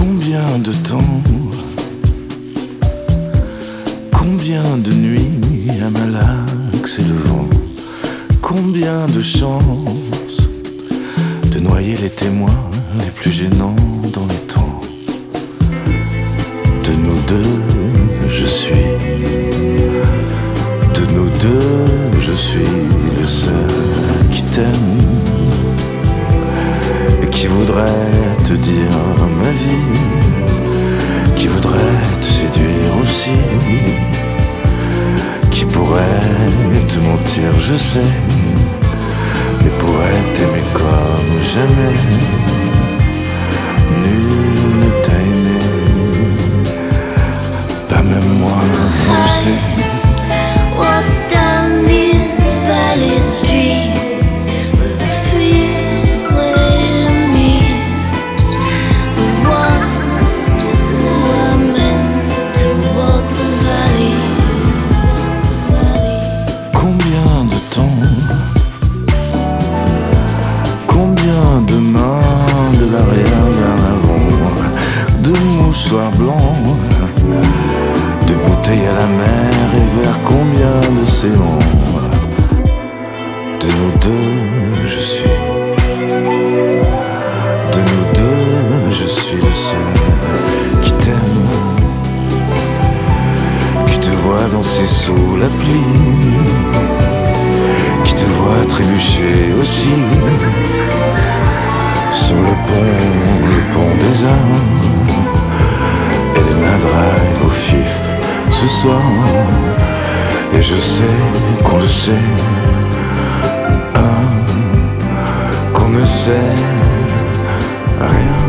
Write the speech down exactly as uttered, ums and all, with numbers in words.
Combien de temps, combien de nuits à malaxer le vent, combien de chances de noyer les témoins les plus gênants dans le temps. De nous deux, je suis, de nous deux, je suis le seul qui t'aime et qui voudrait te dire ma vie, qui voudrait te séduire aussi, qui pourrait te mentir, je sais, mais pourrait t'aimer comme jamais. Nul ne t'a aimé, pas même moi, je sais. Walk down these valley streets with a freeway meets the ones who are meant to walk the valleys. Combien de temps, combien de mains de l'arrière vers l'avant, de mouchoirs blancs, de bouteilles à la mer et vers combien d'océans. De nous deux, je suis, de nous deux, je suis le seul qui t'aime, qui te voit danser sous la pluie, qui te voit trébucher aussi sur le pont, le pont des arts. Elena drive au Fifth ce soir, et je sais qu'on le sait, hein, qu'on ne sait rien.